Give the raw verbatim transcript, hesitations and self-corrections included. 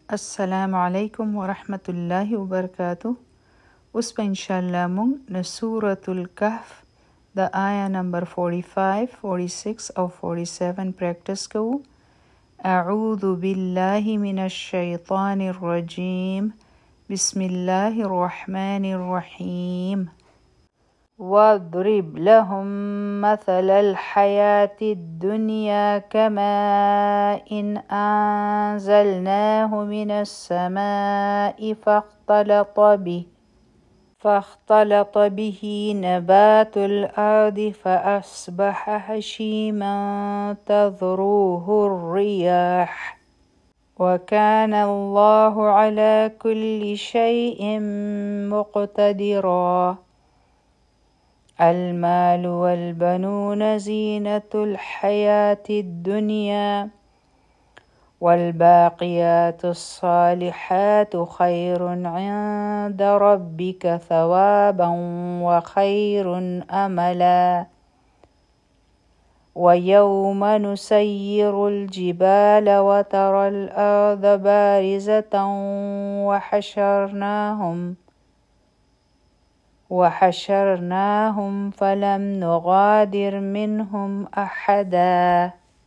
Assalamu alaikum wa rahmatullahi wa barakatuh. Uspa inshallah mung na Suratul Kahf the ayah number forty-five, forty-six or forty-seven practice ko. A'udhu billahi minash shaytanir rajim. Bismillahir rahmanir rahim. واضرب لهم مثل الحياة الدنيا كماء إن أنزلناه من السماء فاختلط به فاختلط به نبات الأرض فأصبح هشيما تذروه الرياح وكان الله على كل شيء مقتدرا المال والبنون زينة الحياة الدنيا والباقيات الصالحات خير عند ربك ثوابا وخير أملا ويوم نسير الجبال وترى الأرض بارزة وحشرناهم وحشرناهم فلم نغادر منهم أحدا